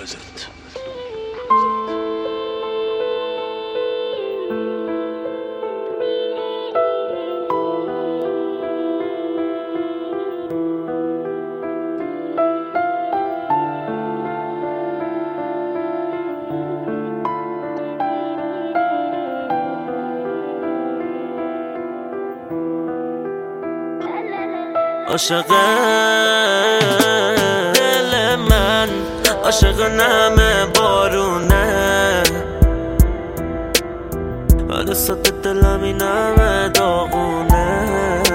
ازت. عاشق دل من، عاشق نم بارونه، ولی صد دلم این همه داغونه.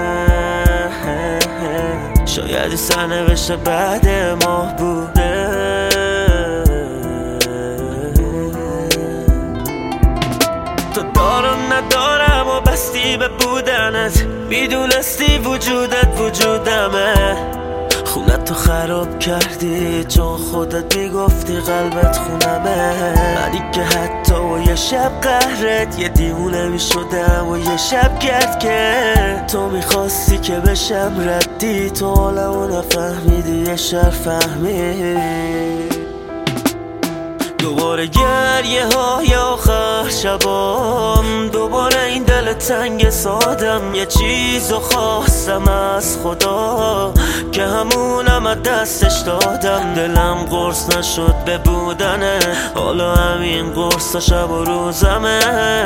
شاید سرنوشت بعد ماه بوده. تو دارم ندارم و بستی به بودنت، میدونستی وجودت وجودمه. خونت تو خراب کردی چون خودت میگفتی قلبت خونمه. منی که حتی و یه شب قهرت یه دیوونه میشدم و یه شب گرد که تو میخواستی که بشم ردی. تو حالمو نفهمیدی یه شر فهمید. دوباره گریه های آخر شبام، دوباره این دل تنگ سادم. یه چیزو خواستم از خدا که همونم از دستش دادم. دلم قرص نشد به بودنه، حالا همین قرصا شب و روزمه.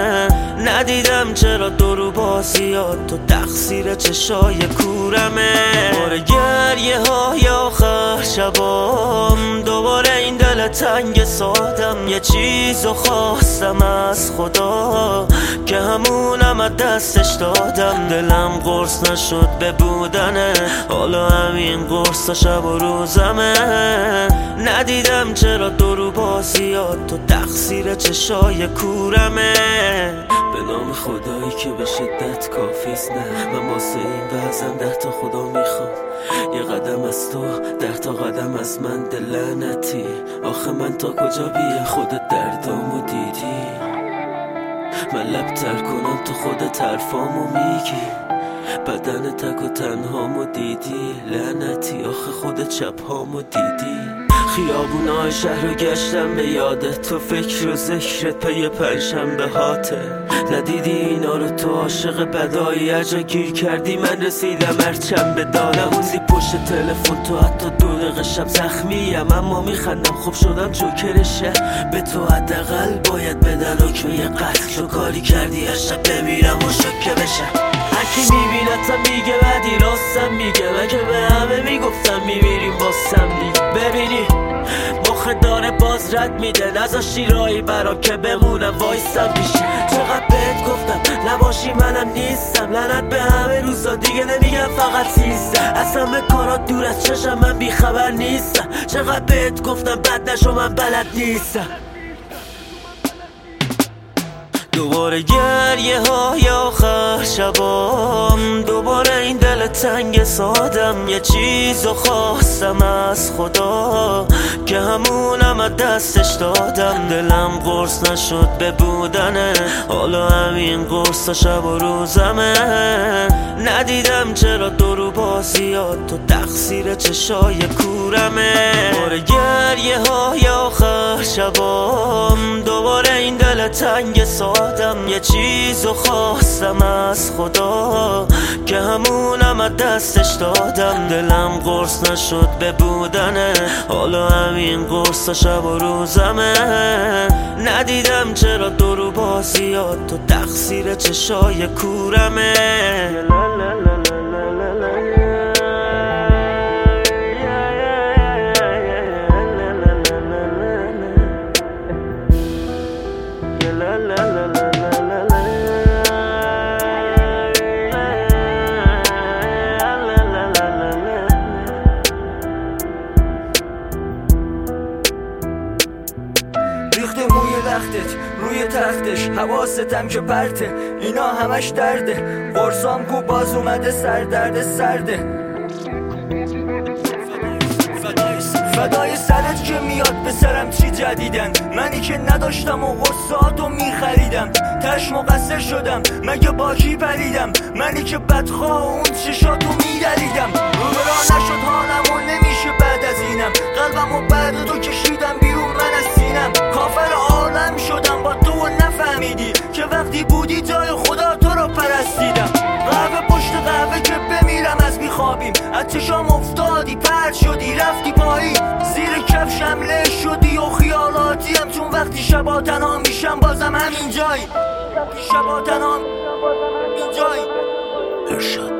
ندیدم چرا دورو بازیات تو تقصیر چشای کورمه. دوباره گریه های آخر شبام، دوباره این دل تنگ سادم. یه چیزو خواستم از خدا که همونم از دستش دادم. دلم قرص نشد به بودنه، حالا همین قرصا شب و روزمه. ندیدم چرا دورو بازیات تو تقصیر چشای کورمه. به نام خدایی که به شدت کافیست، نه من واسه این وزم 10 تا خدا میخوام. یه قدم از تو 10 تا قدم از من دل لعنتی. آخه من تا کجا بی خودت دردامو دیدی؟ من لب تر کنم تو خودت حرفامو میگی. بدن تک و تنهامو دیدی لعنتی. آخه خودت شبهامو دیدی. خیابونای شهر رو گشتم به یادت، تو فکر و ذکرت پی پنجشنبه هاته. ندیدی اینا رو تو عاشق بدایی عجا گیر کردی. من رسیدم هرچند به دادم نموندی پشت تلفن. تو حتی 2 دقیقه شب زخمیم اما میخندم. خوب شدم جوکرشه به تو حداقل باید بدن و که یه قتل. تو کاری کردی عشق بمیرم و شکه بشم. هرکی میبینتم میگه بدی راستم میگه. من که به همه میگفتم میمیریم باستم دیگه. ببینی مخ داره باز رد میده، نذاشتی رایی برام که بمونم وایستم پیشه. چقدر بهت گفتم نباشی منم نیستم. لعنت به همه روزا دیگه نمیگم فقط 13. اصلا به کارات دور از چشم من بیخبر نیستم. چقدر بهت گفتم بد نشو من بلد نیستم. دوباره گریه های آخر شبام، دوباره این دل تنگ سادم. یه چیزو خواستم از خدا که همونم از دستش دادم. دلم قرص نشد به بودنه، حالا همین قرصا شب و روزمه. ندیدم چرا دورو بازیات تو تقصیر چشای کورمه. دوباره گریه های آخر شبام، دوباره این دل تنگ سادم. یه چیزو خواستم از خدا که همونم از دستش دادم. دلم قرص نشد به بودنه، حالا همین قرصا شب و روزمه. ندیدم چرا دورو بازیات تو تقصیر چشای کورمه. ریخته موی لختت روی تختش، حواستم که پرته اینا همش درده. قرصام کو باز اومده سرده. فدای سرت که میاد به سرم چی جدیدن. منی که نداشتم و قصاتو میخریدم. تش مقصر شدم مگه با کی پریدم. منی که بدخواه اون چشاتو میدریدم. روبرا نشد حالم و نمیشه بعد از اینم. قلبم و بعد تو کشیدم بیرون خوابیم از چشام افتادی پرد شدی رفتی پایی زیر کف شمله شدی و خیالاتیم چون وقتی شبا تنها میشم بازم همین جایی شبا تنها همین جایی